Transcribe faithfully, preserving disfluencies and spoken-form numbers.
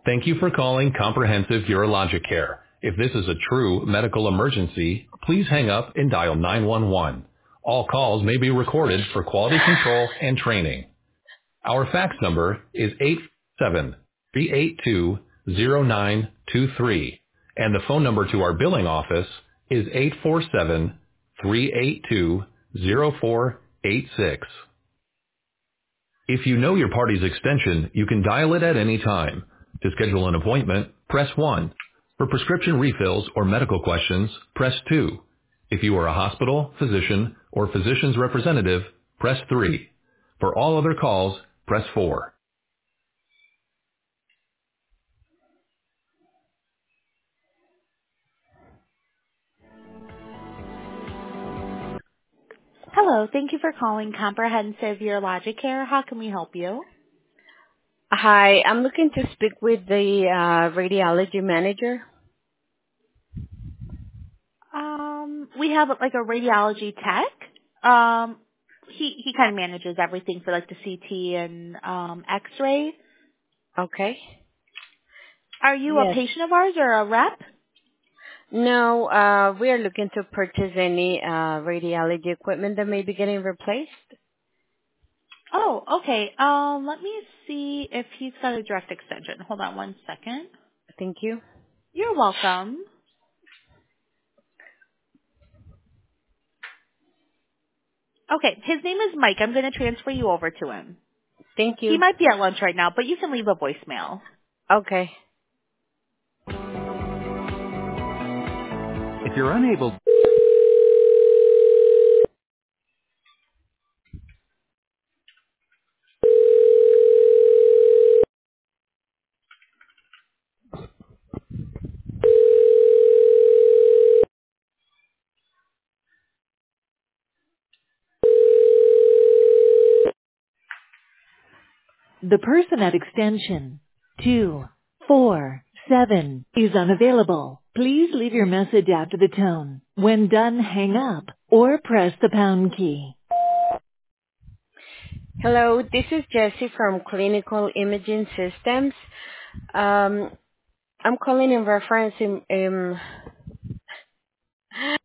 Thank you for calling Comprehensive Urologic Care. If this is a true medical emergency, please hang up and dial nine one one. All calls may be recorded for quality control and training. Our fax number is eight seven three eight two zero nine two three, and the phone number to our billing office is eight four seven three eight two zero four eight six. If you know your party's extension, you can dial it at any time. To schedule an appointment, press one. For prescription refills or medical questions, press two. If you are a hospital, physician, or physician's representative, press three. For all other calls, press four. Hello, thank you for calling Comprehensive Urologic Care. How can we help you? Hi, I'm looking to speak with the uh, radiology manager. Um, we have like a radiology tech. Um, he he kind of manages everything for like the C T and um, X-ray. Okay. Are you a Yes. patient of ours or a rep? No, uh, we are looking to purchase any uh, radiology equipment that may be getting replaced. Oh, okay. Um, let me see if he's got a direct extension. Hold on one second. Thank you. You're welcome. Okay, his name is Mike. I'm going to transfer you over to him. Thank He you. might be at lunch right now, but you can leave a voicemail. Okay. If you're unable... The person at extension two four seven is unavailable. Please leave your message after the tone. When done, hang up or press the pound key. Hello, this is Jessie from Clinical Imaging Systems. Um, I'm calling in reference in, um,